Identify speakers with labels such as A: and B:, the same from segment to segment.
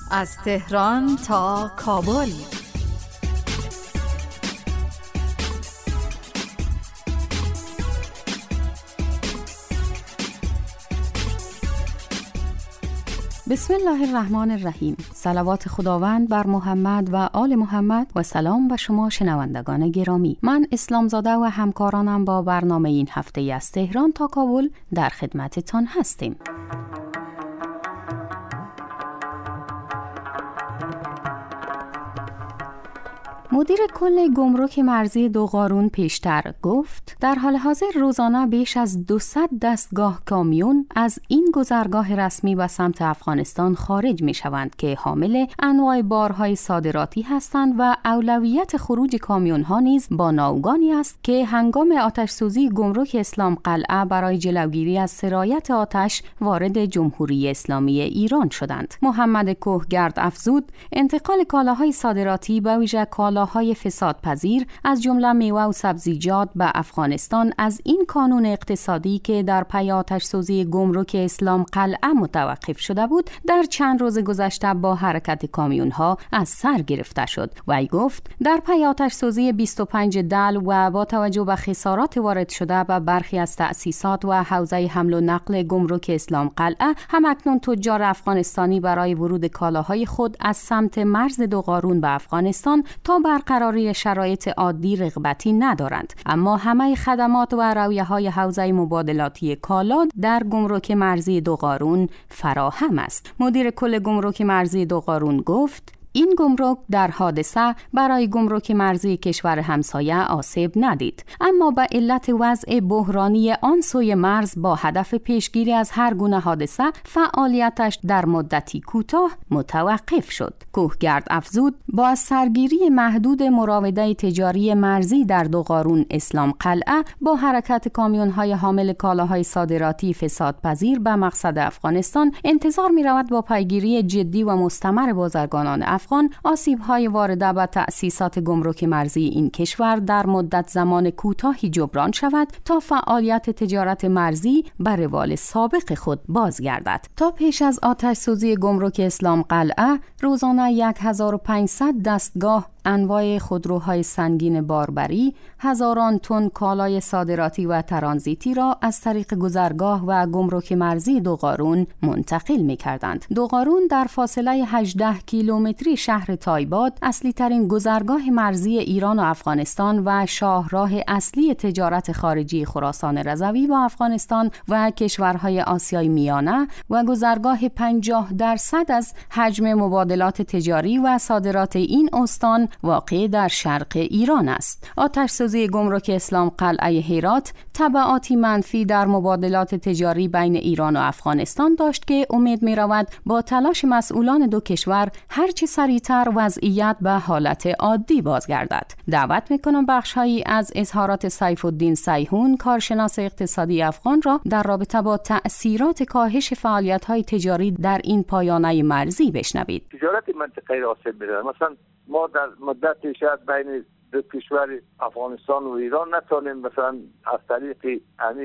A: از تهران تا کابل. بسم الله الرحمن الرحیم. صلوات خداوند بر محمد و آل محمد و سلام به شما شنوندگان گرامی. من اسلامزاده و همکارانم با برنامه این هفته از تهران تا کابل در خدمتتان هستیم. مدیر کل گمرک مرزی دوغارون پیشتر گفت در حال حاضر روزانه بیش از 200 دستگاه کامیون از این گذرگاه رسمی به سمت افغانستان خارج می شوند که حامل انواع بارهای صادراتی هستند و اولویت خروج کامیون ها نیز با ناوگانی است که هنگام آتش‌سوزی گمرک اسلام قلعه برای جلوگیری از سرایت آتش وارد جمهوری اسلامی ایران شدند. محمد کوهگرد افزود انتقال کالاهای صادراتی به ویژه کالاهای فسادپذیر از جمله میوه و سبزیجات به افغانستان از این کانون اقتصادی که در پی آتش‌سوزی گمرک اسلام قلعه متوقف شده بود در چند روز گذشته با حرکت کامیون‌ها از سر گرفته شد. وی گفت در پی آتش‌سوزی 25 دل و با توجه به خسارات وارد شده به برخی از تأسیسات و حوزه حمل و نقل گمرک اسلام قلعه، همکنون تجار افغانستانی برای ورود کالاهای خود از سمت مرز دوغارون به افغانستان تا برقراری شرایط عادی رغبتی ندارند، اما همه خدمات و رویه‌های حوزه مبادلاتی کالا در گمرک مرزی دوغارون فراهم است. مدیر کل گمرک مرزی دوغارون گفت این گمرک در حادثه برای گمرک مرزی کشور همسایه آسیب ندید، اما به علت وضع بحرانی آن سوی مرز با هدف پیشگیری از هر گونه حادثه فعالیتش در مدتی کوتاه متوقف شد. کوهگرد افزود با سرگیری محدود مراوده تجاری مرزی در دوغارون اسلام قلعه با حرکت کامیون‌های حامل کالاهای صادراتی فسادپذیر به مقصد افغانستان انتظار می‌رود با پیگیری جدی و مستمر بازرگانان افغان آسیب‌های وارده به تأسیسات گمرک مرزی این کشور در مدت زمان کوتاهی جبران شود تا فعالیت تجارت مرزی به روال سابق خود بازگردد. تا پیش از آتش‌سوزی گمرک اسلام قلعه روزانه 1500 دستگاه انواع خودروهای سنگین باربری، هزاران تن کالای صادراتی و ترانزیتی را از طریق گذرگاه و گمرک مرزی دوغارون منتقل می‌کردند. دوغارون در فاصله 18 کیلومتری شهر تایباد اصلی ترین گذرگاه مرزی ایران و افغانستان و شاهراه اصلی تجارت خارجی خراسان رضوی با افغانستان و کشورهای آسیای میانه و گذرگاه 50% از حجم مبادلات تجاری و صادرات این استان واقع در شرق ایران است. آتش‌سوزی گمرک اسلام قلعه هرات تبعاتی منفی در مبادلات تجاری بین ایران و افغانستان داشت که امید می‌رود با تلاش مسئولان دو کشور هرچه سریعتر وضعیت به حالت عادی بازگردد. دعوت می‌کنم بخش‌هایی از اظهارات سیف الدین سیحون کارشناس اقتصادی افغان را در رابطه با تأثیرات کاهش فعالیت‌های تجاری در این پایانه مرزی بشنوید.
B: تجارت منطقه‌ای آسیب می‌بیند. مثلا ما در مدت شاید بین دو کشور افغانستان و ایران نتونیم مثلا از طریق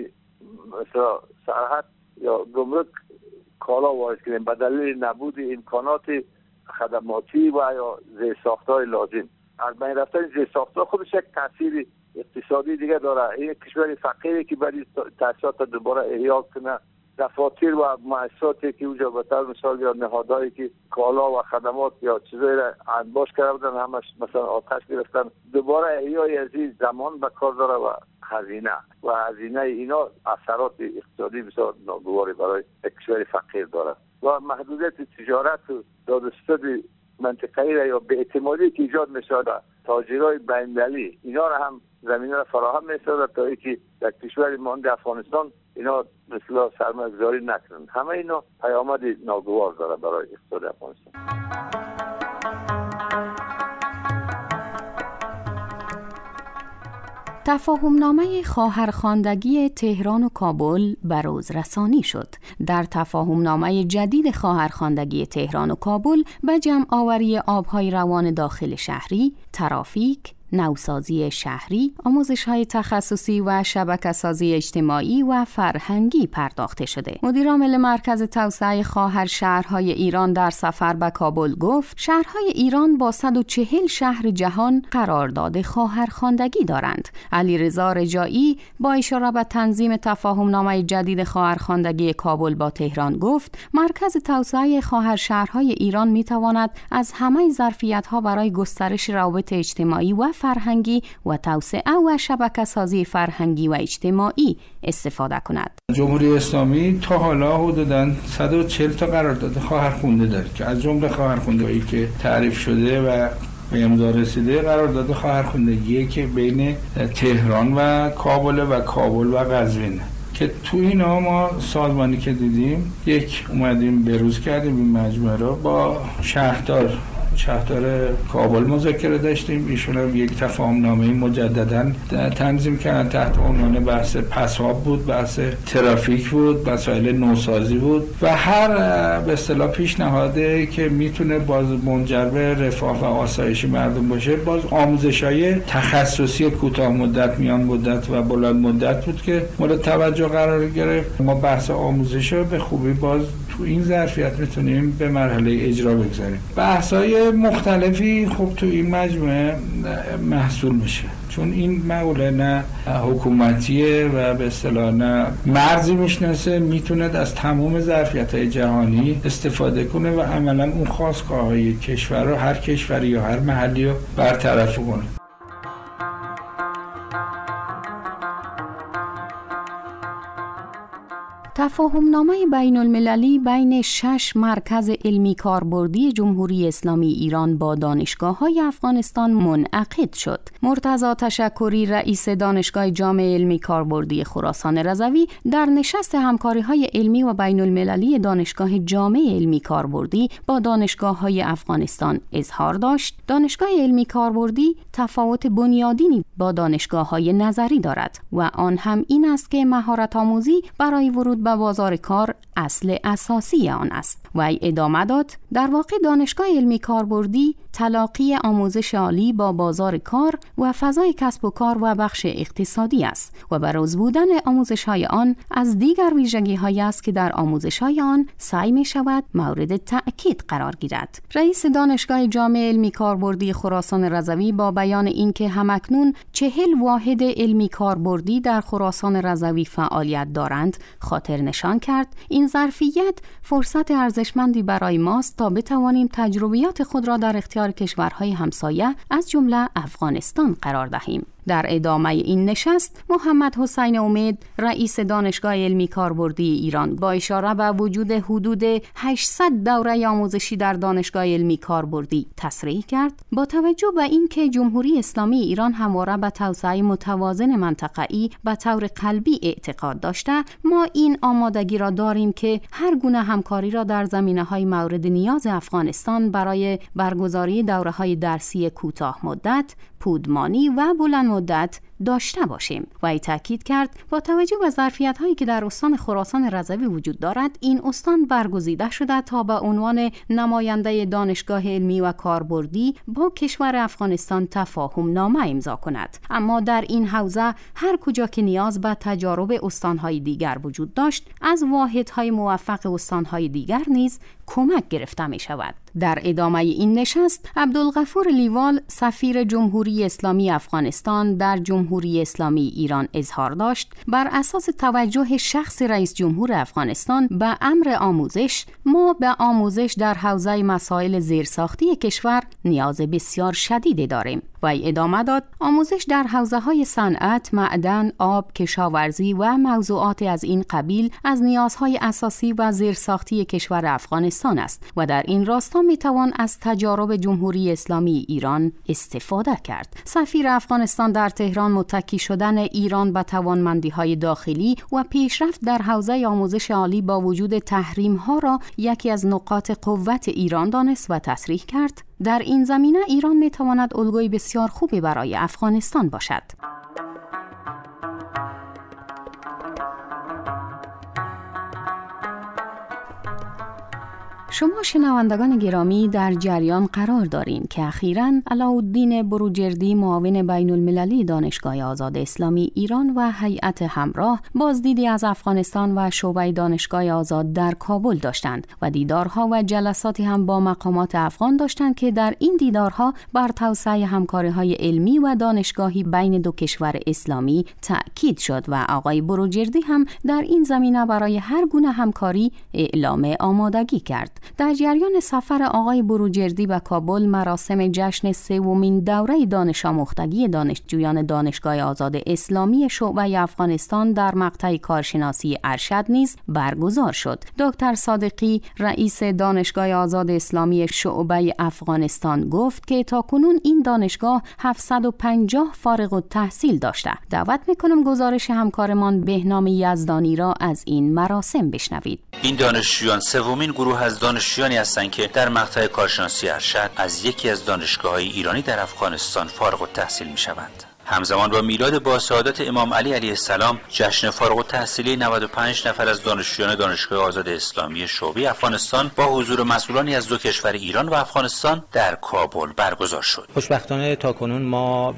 B: مثلا سرحد یا گمرک کالا وارد کنیم به دلیل نبود امکانات خدماتی و یا زیرساخت‌های لازم. از بین رفتن زیرساخت‌ها خودش یک تاثیر اقتصادی دیگه داره. این کشور فقیری که برای تاسیسات دوباره احیا کنه، دفاتر و مؤسساتی که اونجا به طور مثال یا نهادهایی که کالا و خدمات یا چیزایی را انباش کردن همش مثلا آتش گرفتن، دوباره احیای از این زمان به کار داره و هزینه اینا اثرات اقتصادی بسیار ناگواری برای کشور فقیر داره و محدودیت تجارت و دادستد منطقه‌ای را یا بی‌اعتمادی که ایجاد می‌شود تاجرای بین‌المللی اینا را هم زمینه را فراهم می‌سازد تا اینکه در کشور مانند افغانستان اینا مثلا سرمایه‌گذاری نکنند. همه اینا پیامد ناگوار داره برای اقتصاد افغانستان.
A: تفاهمنامه خواهرخواندگی تهران و کابل به روز رسانی شد. در تفاهمنامه جدید خواهرخواندگی تهران و کابل به جمع آوری آبهای روان داخل شهری، ترافیک، نوسازی شهری، آموزش‌های تخصصی و شبکه‌سازی اجتماعی و فرهنگی پرداخته شده. مدیرعامل مرکز توسعه خواهرشهرهای ایران در سفر به کابل گفت شهرهای ایران با 140 شهر جهان قرارداد خواهرخواندگی دارند. علیرضا رجایی با اشاره به تنظیم تفاهم‌نامه جدید خواهرخواندگی کابل با تهران گفت مرکز توسعه خواهرشهرهای ایران می‌تواند از همه ظرفیت‌ها برای گسترش روابط اجتماعی و فرهنگی و توسعه و شبکه‌سازی فرهنگی و اجتماعی استفاده کند.
C: جمهوری اسلامی تا حالا حدوداً 140 تا قرارداد خواهرخوانده داره که از جمله خواهرخواندگی که تعریف شده و به امضا رسیده قرارداد خواهرخواندگی که بین تهران و کابل و کابل و قزوین که تو اینا ما سازمانی که دیدیم یک اومدیم بروز کردیم این مجموعه رو با شهردار کابل مذاکره داشتیم. ایشون هم یک تفاهم‌نامه مجددا تنظیم کردن تحت عنوان بحث پساب بود، بحث ترافیک بود، مسائل نوسازی بود و هر به اصطلاح پیشنهادی که میتونه باز منجر به رفاه و آسایش مردم باشه باز آموزش‌های تخصصی کوتاه مدت، میان مدت و بلند مدت بود که مورد توجه قرار گرفت. ما بحث آموزش رو به خوبی باز تو این ظرفیت میتونیم به مرحله اجرا بگذاریم. بحث‌های مختلفی خب تو این مجموعه محصول میشه چون این مقوله نه حکومتیه و به اصطلاح نه مرزی میشناسه، میتونه از تمام ظرفیت‌های جهانی استفاده کنه و عملاً اون خواستگاه‌های کشور رو هر کشوری یا هر محلی رو برطرف کنه.
A: تفاهم‌نامه بین المللی بین 6 مرکز علمی کاربردی جمهوری اسلامی ایران با دانشگاه‌های افغانستان منعقد شد. مرتضی تشکری رئیس دانشگاه جامع علمی کاربردی خراسان رضوی در نشست همکاری‌های علمی و بین المللی دانشگاه جامع علمی کاربردی با دانشگاه‌های افغانستان اظهار داشت دانشگاه علمی کاربردی تفاوت بنیادینی با دانشگاه‌های نظری دارد و آن هم این است که مهارت آموزی برای ورود به بازار کار اصل اساسی آن است. و ادامه داد در واقع دانشگاه علمی کاربردی تلاقی آموزش عالی با بازار کار و فضای کسب و کار و بخش اقتصادی است و بروز بودن آموزش‌های آن از دیگر ویژگی‌هایی است که در آموزش‌های آن سعی می‌شود مورد تأکید قرار گیرد. رئیس دانشگاه جامع علمی کاربردی خراسان رضوی با بیان اینکه همکنون 40 واحد علمی کاربردی در خراسان رضوی فعالیت دارند خاطر نشان کرد این ظرفیت فرصت ارزشمندی برای ماست تا بتوانیم تجربیات خود را در اختیار کشورهای همسایه از جمله افغانستان قرار دهیم. در ادامه این نشست محمد حسین امید رئیس دانشگاه علمی کاربردی ایران با اشاره به وجود حدود 800 دوره آموزشی در دانشگاه علمی کاربردی تصریح کرد با توجه به اینکه جمهوری اسلامی ایران همواره به توسعه متوازن منطقه‌ای به طور قلبی اعتقاد داشته ما این آمادگی را داریم که هر گونه همکاری را در زمینه‌های مورد نیاز افغانستان برای برگزاری دوره‌های درسی کوتاه مدت، پودمانی و بلند مدت داشته باشیم. و ای تاکید کرد با توجه به ظرفیت‌هایی که در استان خراسان رضوی وجود دارد این استان برگزیده شده تا به عنوان نماینده دانشگاه علمی و کاربردی با کشور افغانستان تفاهم نامه امضا کند. اما در این حوزه هر کجا که نیاز به تجارب استان‌های دیگر وجود داشت از واحدهای موفق استان‌های دیگر نیز کمک گرفته می شود. در ادامه این نشست عبدالغفور لیوال سفیر جمهوری اسلامی افغانستان در جمهوری اسلامی ایران اظهار داشت بر اساس توجه شخص رئیس جمهور افغانستان به امر آموزش ما به آموزش در حوزه مسائل زیرساختی کشور نیاز بسیار شدیدی داریم. و ادامه داد آموزش در حوزه‌های صنعت، معدن، آب، کشاورزی و موضوعات از این قبیل از نیازهای اساسی و زیرساختی کشور افغانستان است و در این راستا میتوان از تجارب جمهوری اسلامی ایران استفاده کرد. سفیر افغانستان در تهران متکی شدن ایران به توانمندی‌های داخلی و پیشرفت در حوزه آموزش عالی با وجود تحریم‌ها را یکی از نقاط قوت ایران دانست و تصریح کرد در این زمینه ایران میتواند الگوی بسیار خوبی برای افغانستان باشد. شما شنوندگان گرامی در جریان قرار دارین که اخیراً علاءالدین بروجردی معاون بین المللی دانشگاه آزاد اسلامی ایران و هیئت همراه بازدیدی از افغانستان و شعبه دانشگاه آزاد در کابل داشتند و دیدارها و جلساتی هم با مقامات افغان داشتند که در این دیدارها بر توسعه همکاری‌های علمی و دانشگاهی بین دو کشور اسلامی تأکید شد و آقای بروجردی هم در این زمینه برای هر گونه همکاری اعلام آمادگی کرد. در جریان سفر آقای بروجردی به کابل مراسم جشن سومین دوره دانش آموختگی دانشجویان دانشگاه آزاد اسلامی شعبه افغانستان در مقطع کارشناسی ارشد نیز برگزار شد. دکتر صادقی رئیس دانشگاه آزاد اسلامی شعبه افغانستان گفت که تاکنون این دانشگاه 750 فارغ التحصیل داشته. دعوت میکنم گزارش همکارمان بهنام یزدانی را از این مراسم بشنوید.
D: این دانشجویان سومین گروه از دانشجویانی هستند که در مقطع کارشناسی ارشد از یکی از دانشگاه‌های ایرانی در افغانستان فارغ التحصیل می‌شوند. همزمان با میلاد با سعادت امام علی علیه السلام جشن فارغ التحصیلی 95 نفر از دانشجویان دانشگاه آزاد اسلامی شعبه افغانستان با حضور مسئولانی از دو کشور ایران و افغانستان در کابل برگزار شد.
E: خوشبختانه تاکنون ما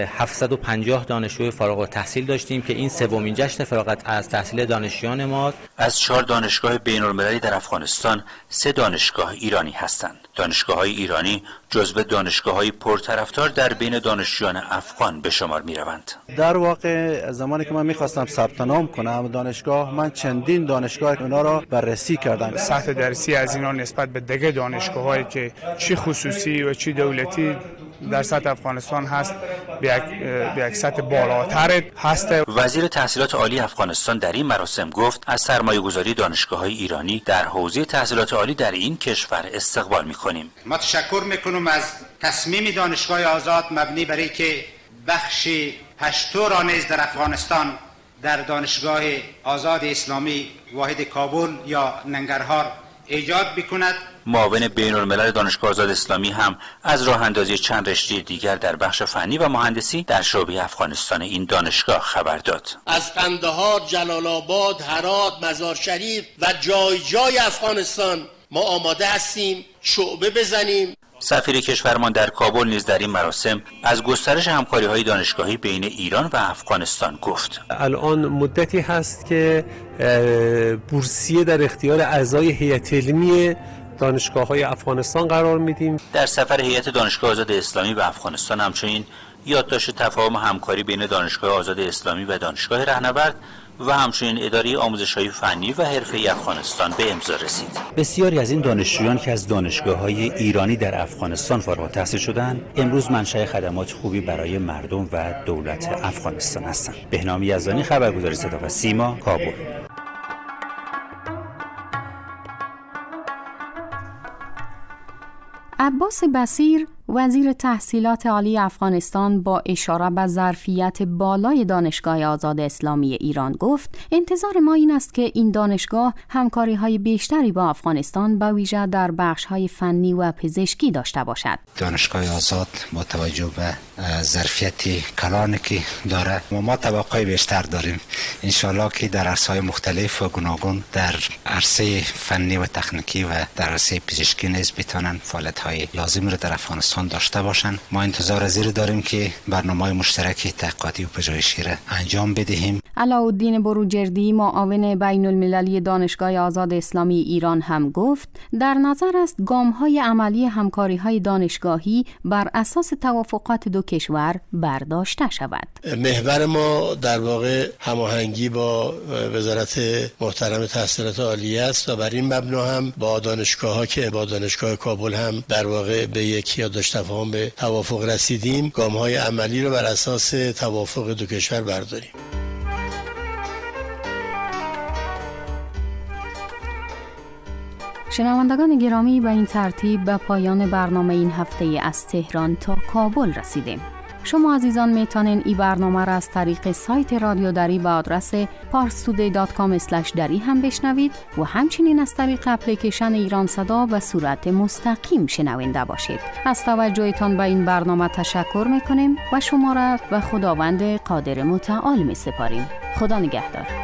E: 750 دانشجوی فارغ التحصیل داشتیم که این سومین جشن فراغت از تحصیل دانشجویان ما.
D: از 4 دانشگاه بین‌المللی در افغانستان 3 دانشگاه ایرانی هستند. دانشگاه‌های ایرانی جزو دانشگاه‌های پرطرفدار در بین دانشجویان افغان به شمار می‌روند.
F: در واقع زمانی که من می‌خواستم ثبت نام کنم دانشگاه، من چندین دانشگاه اونا را بررسی کردم.
G: سطح درسی از اینا نسبت به دیگه دانشگاه‌هایی که چی خصوصی و چی دولتی در سطح افغانستان هست به یک سطح بالاتر هست.
D: وزیر تحصیلات عالی افغانستان در این مراسم گفت از سرمایه‌گذاری دانشگاه‌های ایرانی در حوزه تحصیلات عالی در این کشور استقبال می‌کنیم.
H: ما تشکر می‌کنم از تصمیم دانشگاه آزاد مبنی بر اینکه بخش پشتو را نیز در افغانستان در دانشگاه آزاد اسلامی واحد کابل یا ننگرهار ایجاد بکند.
D: معاون بین‌الملل دانشگاه آزاد اسلامی هم از راه اندازی چند رشته دیگر در بخش فنی و مهندسی در شعبه افغانستان این دانشگاه خبر داد.
I: از قندهار، جلال آباد، هرات، مزار شریف و جای افغانستان ما آماده هستیم شعبه بزنیم.
D: سفیر کشورمان در کابل نیز در این مراسم از گسترش همکاری‌های دانشگاهی بین ایران و افغانستان گفت.
J: الان مدتی هست که بورسیه در اختیار اعضای هیئت علمی دانشگاه‌های افغانستان قرار میدیم.
D: در سفر هیئت دانشگاه آزاد اسلامی به افغانستان همچنین یادداشت تفاهم همکاری بین دانشگاه آزاد اسلامی و دانشگاه رهنورد و همچنین اداره آموزش‌های فنی و حرفه‌ای افغانستان به امضا رسید.
K: بسیاری از این دانشجویان که از دانشگاه‌های ایرانی در افغانستان فارغ التحصیل شدند، امروز منشأ خدمات خوبی برای مردم و دولت افغانستان هستند. بهنام یزدانی، خبرگزاری صدا و سیما، کابل.
A: عباس بصیر وزیر تحصیلات عالی افغانستان با اشاره به ظرفیت بالای دانشگاه آزاد اسلامی ایران گفت انتظار ما این است که این دانشگاه همکاری‌های بیشتری با افغانستان به ویژه در بخش‌های فنی و پزشکی داشته باشد.
L: دانشگاه آزاد با توجه به ظرفیت کلانی که داره ما توقع بیشتر داریم. انشالله که در عرصه‌های مختلف و گوناگون در عرصه فنی و تکنیکی و در عرصه پزشکی نیز بتوانند فعالیت‌های لازم را در افغانستان داشته باشند. ما انتظار از این داریم که برنامه‌های مشترک تحقیقاتی و پژوهشی را انجام بدهیم.
A: علاءالدین بروجردی معاون بین المللی دانشگاه آزاد اسلامی ایران هم گفت در نظر است گام‌های عملی همکاری‌های دانشگاهی بر اساس توافقات دو کشور برداشته شود.
I: محور ما در واقع هماهنگی با وزارت محترم تحصیلات عالیه است و بر این مبنا هم با دانشگاه‌ها که با دانشگاه کابل هم در واقع به یک یادداشت تفاهم به توافق رسیدیم، گام‌های عملی رو بر اساس توافق دو کشور برداریم.
A: شنوندگان گرامی، به این ترتیب به پایان برنامه این هفته از تهران تا کابل رسیدیم. شما عزیزان میتونین این برنامه را از طریق سایت رادیو دری به آدرس parstoday.com/dari هم بشنوید و همچنین از طریق اپلیکیشن ایران صدا به صورت مستقیم شنونده باشید. از توجهتان به این برنامه تشکر میکنیم و شما را به خداوند قادر متعال میسپاریم. خدا نگهدار.